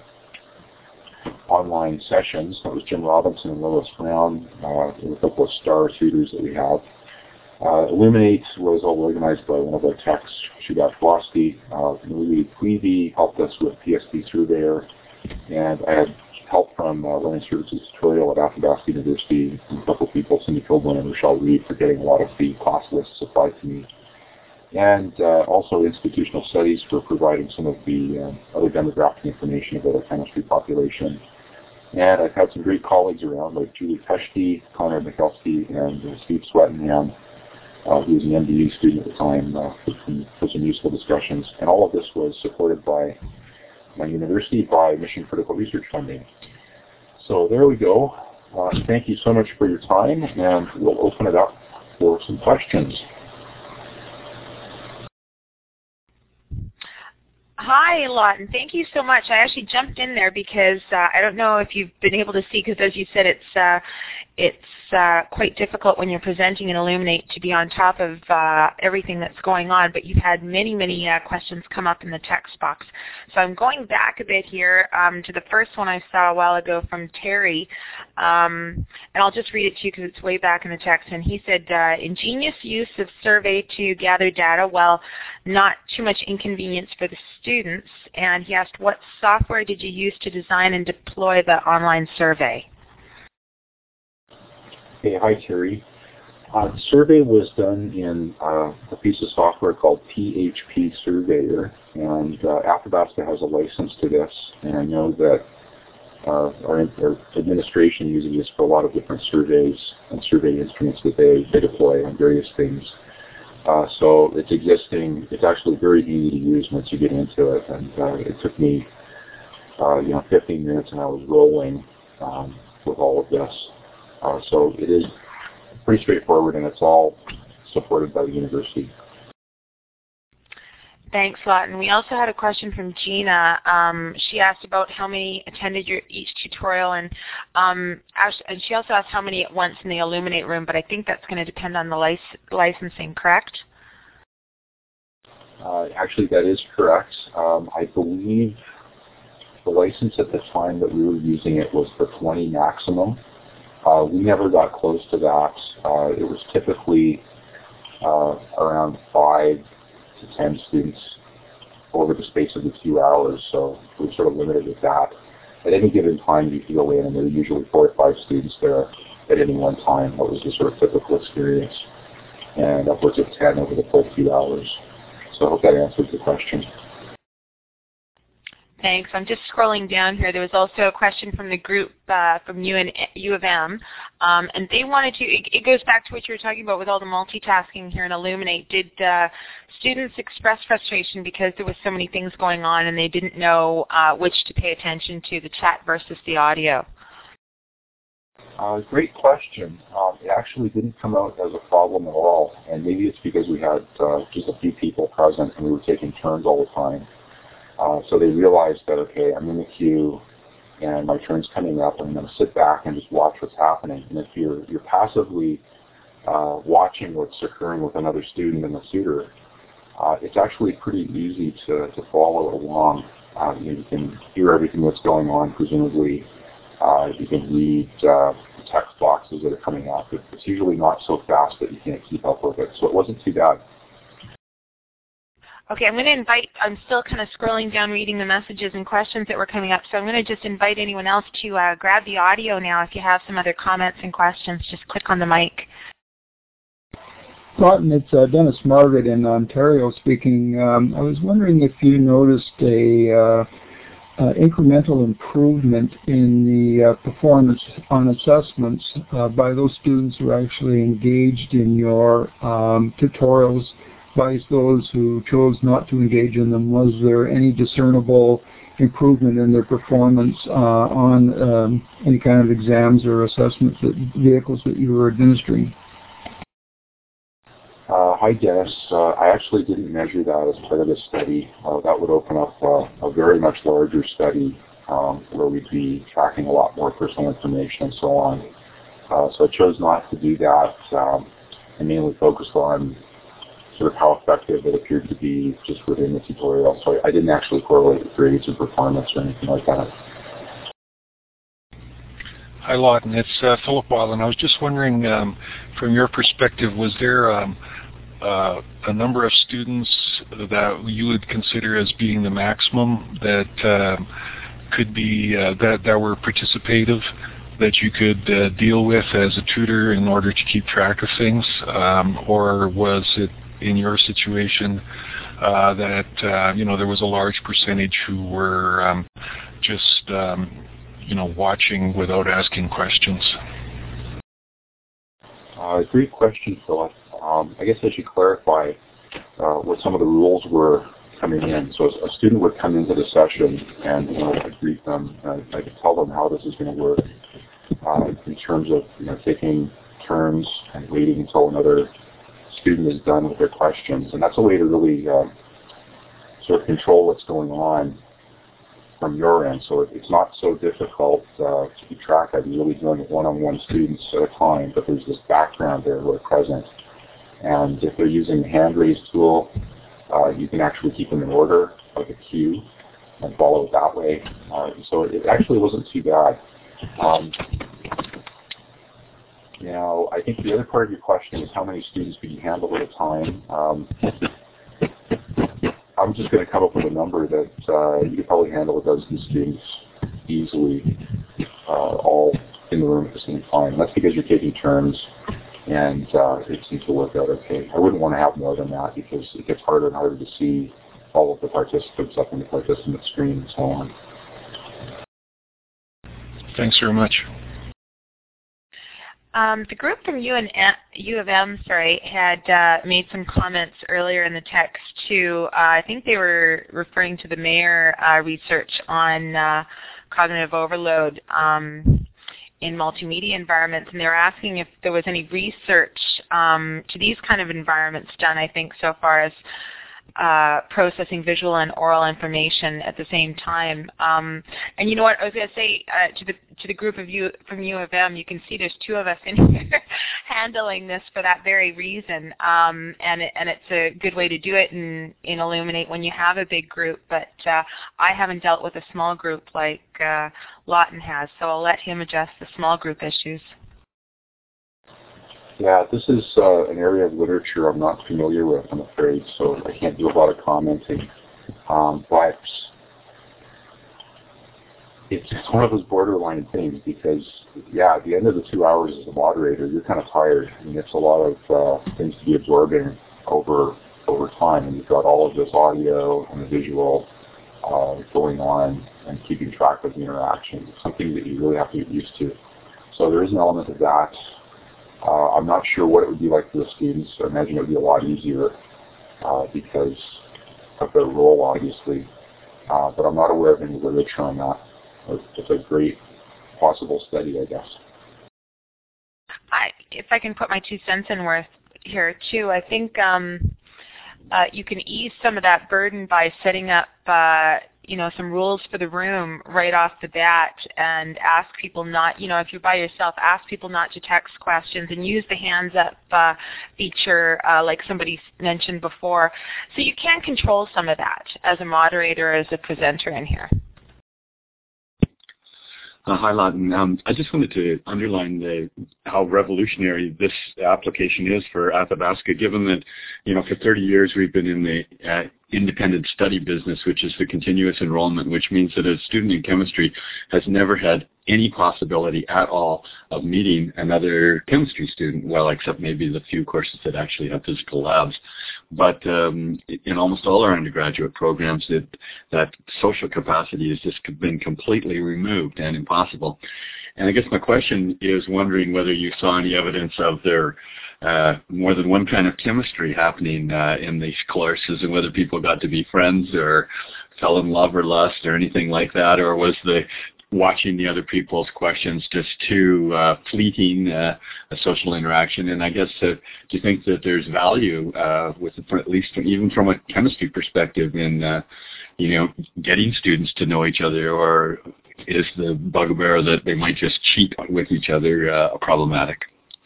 online sessions. That was Jim Robinson and Lois Brown, uh, and a couple of star tutors that we have. Uh, Elluminate was all organized by one of our techs, Shubat Flosky. Uh, Louis Clevey helped us with P S P Surveyor, and I had help from uh, Learning Services Tutorial at Athabasca University, and a couple of people, Cindy Kilburn and Rochelle Reed, for getting a lot of the cost lists supplied to me. And uh, also Institutional Studies for providing some of the uh, other demographic information about our chemistry population. And I've had some great colleagues around, like Julie Peschke, Conrad Mikulski, and uh, Steve Swettenham, uh, who was an M D U student at the time, uh, for, for some useful discussions. And all of this was supported by my university by Mission Critical Research Funding. So there we go. Uh, thank you so much for your time, and we'll open it up for some questions. Hi, Lawton. Thank you so much. I actually jumped in there because uh, I don't know if you've been able to see, because as you said, it's uh, it's uh, quite difficult when you're presenting in Elluminate to be on top of uh, everything that's going on, but you've had many, many uh, questions come up in the text box. So I'm going back a bit here um, to the first one I saw a while ago from Terry, um, and I'll just read it to you because it's way back in the text. And he said, uh, ingenious use of survey to gather data while not too much inconvenience for the students. And he asked, what software did you use to design and deploy the online survey? Hey, hi, Terry. Uh, the survey was done in uh, a piece of software called P H P Surveyor, and uh, Athabasca has a license to this, and I know that uh, our, our administration uses this for a lot of different surveys and survey instruments that they, they deploy on various things. Uh, so it's existing. It's actually very easy to use once you get into it, and uh, it took me, uh, you know, fifteen minutes, and I was rolling um, with all of this. Uh, so it is pretty straightforward, and it's all supported by the university. Thanks, Lawton. We also had a question from Gina. Um, she asked about how many attended your each tutorial, and um, and she also asked how many at once in the Illuminate room, but I think that's going to depend on the lic licensing, correct? Uh, actually, that is correct. Um, I believe the license at the time that we were using it was for twenty maximum. Uh, we never got close to that. Uh, it was typically uh, around five to ten students over the space of the two hours, so we were sort of limited with that. At any given time, you could go in, and there were usually four or five students there at any one time. That was the sort of typical experience, and upwards of ten over the full two hours. So I hope that answers the question. Thanks. I'm just scrolling down here. There was also a question from the group uh, from U, and, U of M, um, and they wanted to, it, it goes back to what you were talking about with all the multitasking here in Illuminate. Did uh, students express frustration because there was so many things going on and they didn't know uh, which to pay attention to, the chat versus the audio? Uh, great question. Um, it actually didn't come out as a problem at all, and maybe it's because we had uh, just a few people present and we were taking turns all the time. Uh, so they realized that, okay, I'm in the queue and my turn's coming up, and I'm going to sit back and just watch what's happening. And if you're, you're passively uh, watching what's occurring with another student in the tutor, uh, it's actually pretty easy to, to follow along. Uh, you, know, you can hear everything that's going on, presumably. Uh, you can read uh, the text boxes that are coming up. It's usually not so fast that you can't keep up with it, so it wasn't too bad. Okay, I'm going to invite, I'm still kind of scrolling down reading the messages and questions that were coming up, so I'm going to just invite anyone else to uh, grab the audio now. If you have some other comments and questions, just click on the mic. Lawton, it's uh, Dennis Margaret in Ontario speaking. Um, I was wondering if you noticed a uh, uh, incremental improvement in the uh, performance on assessments uh, by those students who actually engaged in your um, tutorials by those who chose not to engage in them. Was there any discernible improvement in their performance uh, on um, any kind of exams or assessments that vehicles that you were administering? Uh, hi, Dennis. Uh, I actually didn't measure that as part of the study. Uh, that would open up uh, a very much larger study um, where we'd be tracking a lot more personal information and so on. Uh, so I chose not to do that. Um, I mainly focused on sort of how effective it appeared to be just within the tutorial. So I didn't actually correlate with grades or performance or anything like that. Hi, Lawton. It's uh, Philip Wildland. I was just wondering, um, from your perspective, was there um, uh, a number of students that you would consider as being the maximum that uh, could be uh, that that were participative, that you could uh, deal with as a tutor in order to keep track of things, um, or was it in your situation uh, that uh, you know there was a large percentage who were um, just um, you know watching without asking questions? Uh, great question, Philip. Um, I guess I should clarify uh, what some of the rules were coming in. So a student would come into the session, and you know, I'd greet them, and I'd tell them how this is going to work uh, in terms of you know taking turns and waiting until another student is done with their questions. And that's a way to really uh, sort of control what's going on from your end. So it's not so difficult uh, to keep track of. You're really dealing with one-on-one students at a time, but there's this background there who are present. And if they're using the hand raise tool, uh, you can actually keep them in order, like a queue, and follow it that way. Uh, so it actually wasn't too bad. Um, Now, I think the other part of your question is how many students could you handle at a time. Um, I'm just going to come up with a number that uh, you could probably handle a dozen students easily, uh, all in the room at the same time. And that's because you're taking turns, and uh, it seems to work out okay. I wouldn't want to have more than that because it gets harder and harder to see all of the participants up on the participant screen and so on. Thanks very much. Um, the group from U, and U of M sorry, had uh, made some comments earlier in the text too. Uh, I think they were referring to the Mayer uh, research on uh, cognitive overload um, in multimedia environments, and they were asking if there was any research um, to these kind of environments done, I think, so far as Uh, processing visual and oral information at the same time. Um, and you know what, I was going to say uh, to the to the group of you from U of M, you can see there's two of us in here handling this for that very reason. Um, and, it, and it's a good way to do it in, in Illuminate when you have a big group. But uh, I haven't dealt with a small group like uh, Lawton has, so I'll let him address the small group issues. Yeah, this is uh, an area of literature I'm not familiar with, I'm afraid, so I can't do a lot of commenting. Um, but it's, it's one of those borderline things because, yeah, at the end of the two hours as a moderator, you're kind of tired. I mean, it's a lot of uh, things to be absorbing over over time, and you've got all of this audio and the visual uh, going on and keeping track of the interaction. It's something that you really have to get used to. So there is an element of that. Uh, I'm not sure what it would be like for the students. I imagine it would be a lot easier uh, because of their role, obviously. Uh, but I'm not aware of any literature on that. It's a great possible study, I guess. I, if I can put my two cents in worth here, too, I think um, uh, you can ease some of that burden by setting up uh, you know, some rules for the room right off the bat and ask people not, you know, if you're by yourself, ask people not to text questions and use the hands up uh, feature uh, like somebody mentioned before. So you can control some of that as a moderator, as a presenter in here. Uh, hi, Lawton. Um, I just wanted to underline the, how revolutionary this application is for Athabasca, given that, you know, for thirty years we've been in the uh, independent study business, which is the continuous enrollment, which means that a student in chemistry has never had any possibility at all of meeting another chemistry student, well, except maybe the few courses that actually have physical labs. But um, in almost all our undergraduate programs, it, that social capacity has just been completely removed and impossible. And I guess my question is wondering whether you saw any evidence of there uh, more than one kind of chemistry happening uh, in these courses, and whether people got to be friends or fell in love or lust or anything like that, or was the watching the other people's questions just too uh, fleeting uh, a social interaction? And I guess uh, do you think that there's value uh, with, at least even from a chemistry perspective, in uh, you know, getting students to know each other, or is the bugbear that they might just cheat with each other uh, problematic?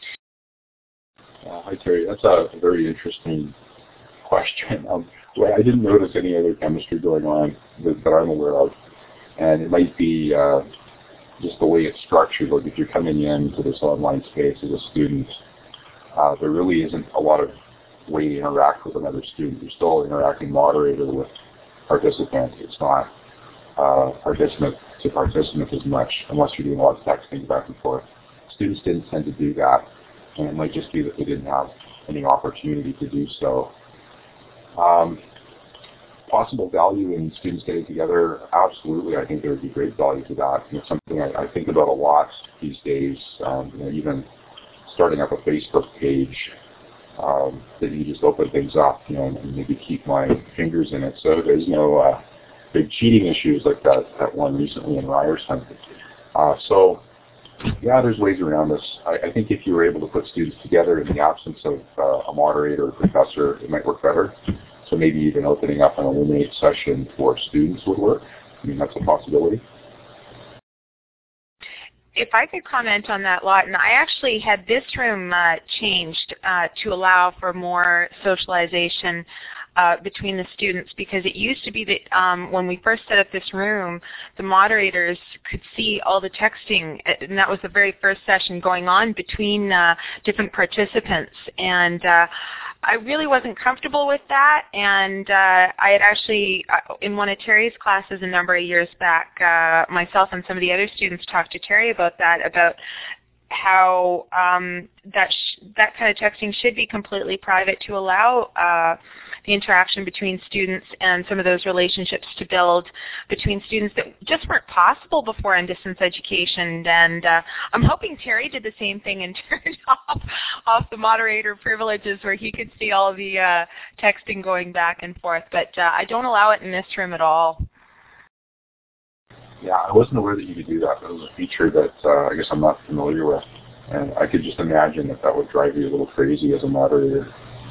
Uh, hi, Terry. That's a very interesting question. Um, well, I didn't notice any other chemistry going on that, that I'm aware of. And it might be uh, just the way it's structured. Like if you're coming into this online space as a student, uh, there really isn't a lot of way to interact with another student. You're still interacting moderator with participant. It's not uh, participant to participant as much, unless you're doing a lot of texting back and forth. Students didn't tend to do that, and it might just be that they didn't have any opportunity to do so. Um, Possible value in students getting together, absolutely. I think there would be great value to that. It's something I, I think about a lot these days. Um, you know, even starting up a Facebook page um, that you just open things up, you know, and maybe keep my fingers in it, so there's no uh, big cheating issues like that that one recently in Ryerson. Uh, so, yeah, there's ways around this. I, I think if you were able to put students together in the absence of uh, a moderator or professor, it might work better. So maybe even opening up an Illuminate session for students would work. I mean, that's a possibility. If I could comment on that, Lawton, I actually had this room uh, changed uh, to allow for more socialization uh, between the students, because it used to be that um, when we first set up this room, the moderators could see all the texting, and that was the very first session going on between uh, different participants. And uh, I really wasn't comfortable with that, and uh, I had actually, uh, in one of Terry's classes a number of years back, uh, myself and some of the other students talked to Terry about that, about how um, that sh that kind of texting should be completely private to allow uh, the interaction between students and some of those relationships to build between students that just weren't possible before in distance education. And uh, I'm hoping Terry did the same thing and turned off, off the moderator privileges where he could see all the uh, texting going back and forth. But uh, I don't allow it in this room at all. Yeah, I wasn't aware that you could do that. That was a feature that uh, I guess I'm not familiar with. And I could just imagine that that would drive you a little crazy as a moderator.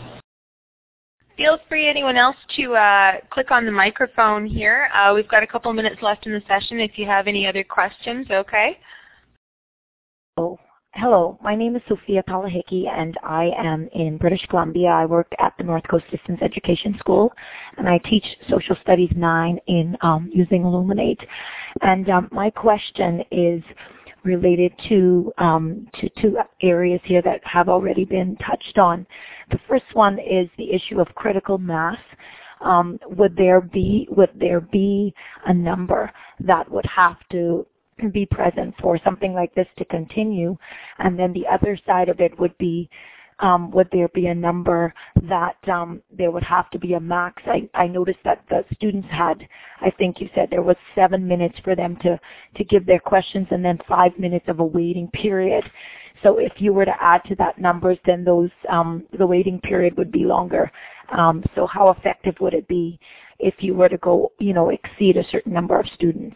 Feel free, anyone else, to uh, click on the microphone here. Uh, we've got a couple minutes left in the session if you have any other questions, okay? Oh, hello. My name is Sophia Palahiki, and I am in British Columbia. I work at the North Coast Distance Education School, and I teach Social Studies nine in um, using Elluminate. And um, my question is related to, um, to two areas here that have already been touched on. The first one is the issue of critical mass. Um, would there be would there be a number that would have to be present for something like this to continue? And then the other side of it would be, um, would there be a number that um, there would have to be a max? I, I noticed that the students had, I think you said there was seven minutes for them to, to give their questions and then five minutes of a waiting period. So if you were to add to that numbers, then those um, the waiting period would be longer. Um, so how effective would it be if you were to go, you know, exceed a certain number of students?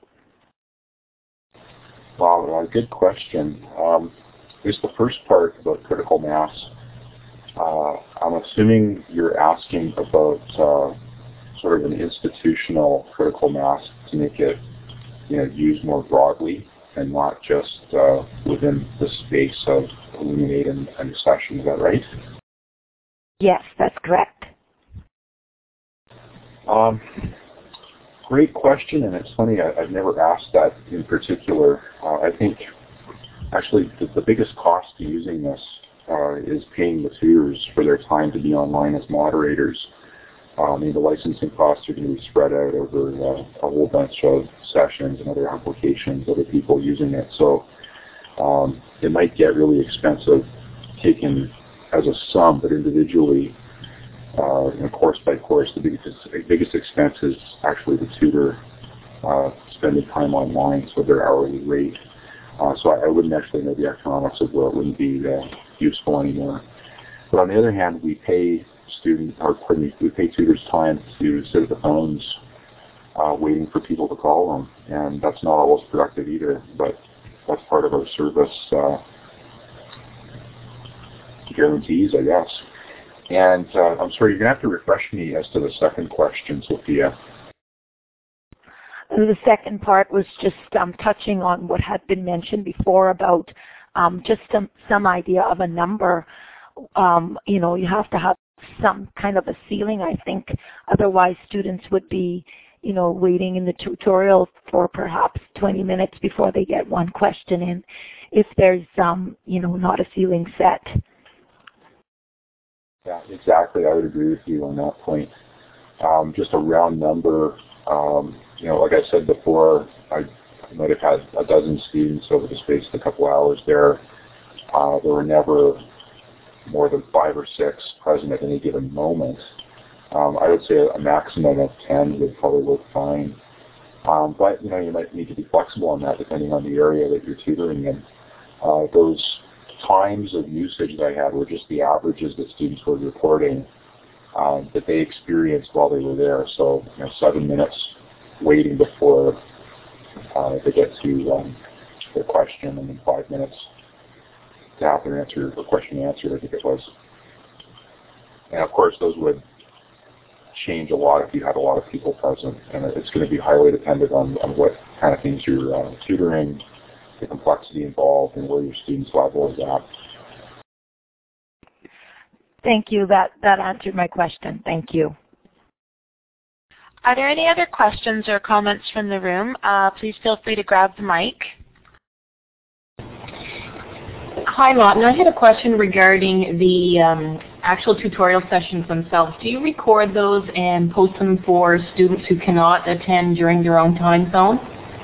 Wow, uh, good question. Um, Here's the first part about critical mass. Uh, I'm assuming you're asking about uh, sort of an institutional critical mass to make it, you know, used more broadly and not just uh, within the space of Elluminate and, and session. Is that right? Yes, that's correct. Um, great question, and it's funny, I, I've never asked that in particular. Uh, I think actually the, the biggest cost to using this uh, is paying the tutors for their time to be online as moderators. Um, I mean, the licensing costs are going to be spread out over uh, a whole bunch of sessions and other applications, other people using it. So um, it might get really expensive taken as a sum, but individually, uh, you know, course by course, the biggest, biggest expense is actually the tutor uh, spending time online, so their hourly rate. Uh, so I, I wouldn't actually know the economics of where it wouldn't be uh, useful anymore. But on the other hand, we pay students, or pardon me, we pay tutors time to sit at the phones uh, waiting for people to call them, and that's not always productive either, but that's part of our service uh, guarantees, I guess. And uh, I'm sorry, you're going to have to refresh me as to the second question, Sophia. The second part was just um, touching on what had been mentioned before about um, just some, some idea of a number. Um, you know, you have to have some kind of a ceiling, I think. Otherwise, students would be, you know, waiting in the tutorial for perhaps twenty minutes before they get one question in, if there's, um, you know, not a ceiling set. Yeah, exactly. I would agree with you on that point. Um, just a round number. Um, you know, like I said before, I might have had a dozen students over the space of a couple hours there. Uh, there were never more than five or six present at any given moment. Um, I would say a maximum of ten would probably work fine. Um, but, you know, you might need to be flexible on that depending on the area that you're tutoring in. Uh, those times of usage that I had were just the averages that students were reporting um, that they experienced while they were there. So, you know, seven minutes waiting before uh, they get to um, their question, and then five minutes to have their answer, the question answered, I think it was. And of course, those would change a lot if you had a lot of people present, and it's going to be highly dependent on, on what kind of things you're uh, tutoring, the complexity involved, and where your student's level is at. Thank you. That, that answered my question. Thank you. Are there any other questions or comments from the room? Uh, please feel free to grab the mic. Hi, Lawton. I had a question regarding the um, actual tutorial sessions themselves, do you record those and post them for students who cannot attend during their own time zone?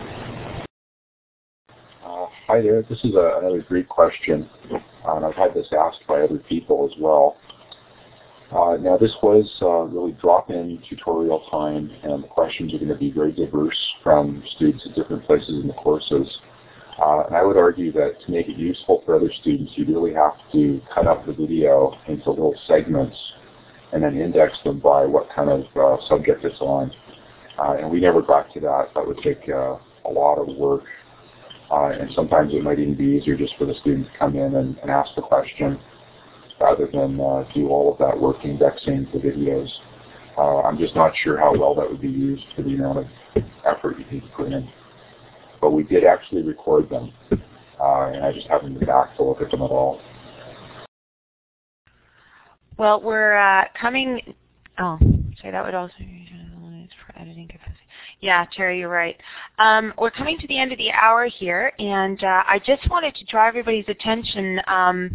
Uh, hi there. This is a, another great question. Uh, and I've had this asked by other people as well. Uh, now, this was uh, really drop-in tutorial time, and the questions are going to be very diverse from students at different places in the courses. Uh, and I would argue that to make it useful for other students, you really have to cut up the video into little segments and then index them by what kind of uh, subject it's on. Uh, and we never got to that. That would take uh, a lot of work. Uh, and sometimes it might even be easier just for the student to come in and, and ask the question, rather than uh, do all of that work indexing the videos. Uh, I'm just not sure how well that would be used for the amount of effort you need to put in. But we did actually record them, uh, and I just haven't been back to look at them at all. Well, we're uh, coming, oh, sorry, that would also be for editing capacity. Yeah, Terry, you're right. Um, we're coming to the end of the hour here, and uh, I just wanted to draw everybody's attention um,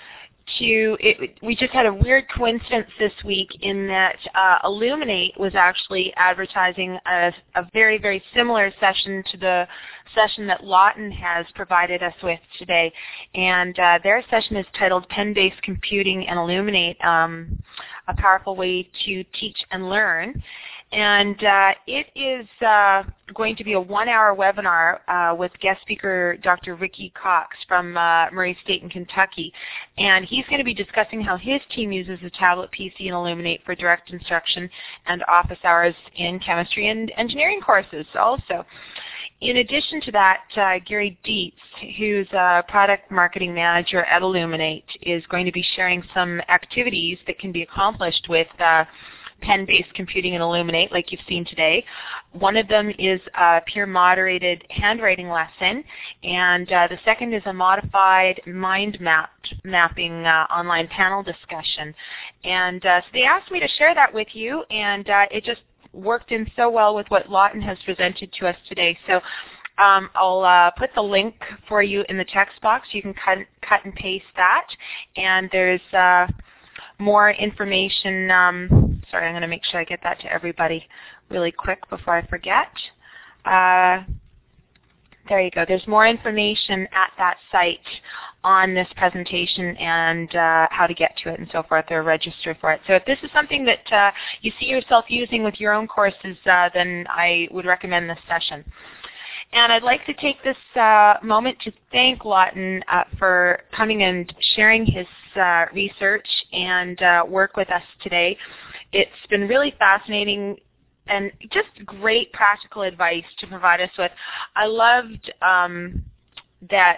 to, it, we just had a weird coincidence this week in that uh, Illuminate was actually advertising a, a very, very similar session to the session that Lawton has provided us with today. And uh, their session is titled Pen-Based Computing and Illuminate, um, a Powerful Way to Teach and Learn. And uh, it is uh, going to be a one-hour webinar uh, with guest speaker Doctor Ricky Cox from uh, Murray State in Kentucky. And he's going to be discussing how his team uses the tablet P C and Illuminate for direct instruction and office hours in chemistry and engineering courses also. In addition to that, uh, Gary Dietz, who's a product marketing manager at Illuminate, is going to be sharing some activities that can be accomplished with uh, pen-based computing and Illuminate, like you've seen today. One of them is a peer-moderated handwriting lesson, and uh, the second is a modified mind map mapping uh, online panel discussion. And uh, so they asked me to share that with you, and uh, it just worked in so well with what Lawton has presented to us today. So um, I'll uh, put the link for you in the text box. You can cut, cut and paste that, and there's uh, more information. Um, sorry, I'm going to make sure I get that to everybody really quick before I forget. Uh, there you go. There's more information at that site on this presentation and uh, how to get to it and so forth, or register for it. So if this is something that uh, you see yourself using with your own courses, uh, then I would recommend this session. And I'd like to take this uh, moment to thank Lawton uh, for coming and sharing his uh, research and uh, work with us today. It's been really fascinating and just great practical advice to provide us with. I loved um, that,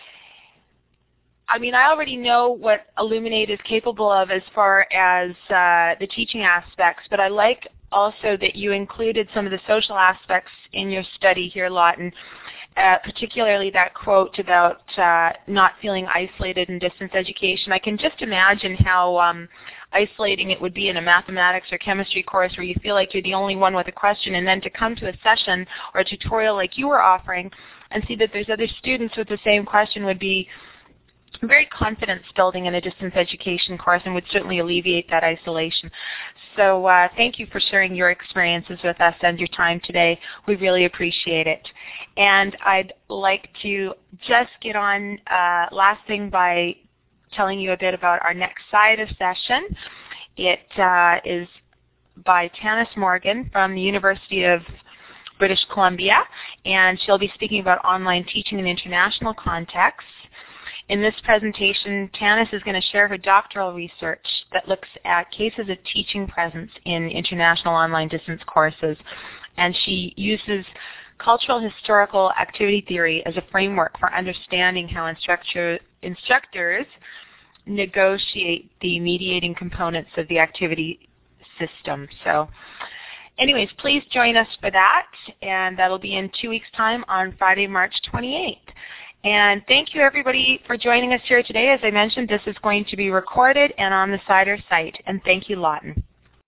I mean, I already know what Illuminate is capable of as far as uh, the teaching aspects, but I like also that you included some of the social aspects in your study here, Lawton, uh, particularly that quote about uh, not feeling isolated in distance education. I can just imagine how um, isolating it would be in a mathematics or chemistry course where you feel like you're the only one with a question, and then to come to a session or a tutorial like you were offering and see that there's other students with the same question would be very confidence building in a distance education course and would certainly alleviate that isolation. So uh, thank you for sharing your experiences with us and your time today. We really appreciate it. And I'd like to just get on uh, last thing by telling you a bit about our next side of session. It uh, is by Tanis Morgan from the University of British Columbia, and she'll be speaking about online teaching in international contexts. In this presentation, Tanis is going to share her doctoral research that looks at cases of teaching presence in international online distance courses, and she uses cultural historical activity theory as a framework for understanding how instructor, instructors negotiate the mediating components of the activity system. So anyways, please join us for that, and that'll be in two weeks' time on Friday, March twenty-eighth. And thank you, everybody, for joining us here today. As I mentioned, this is going to be recorded and on the CIDR site. And thank you, Lawton.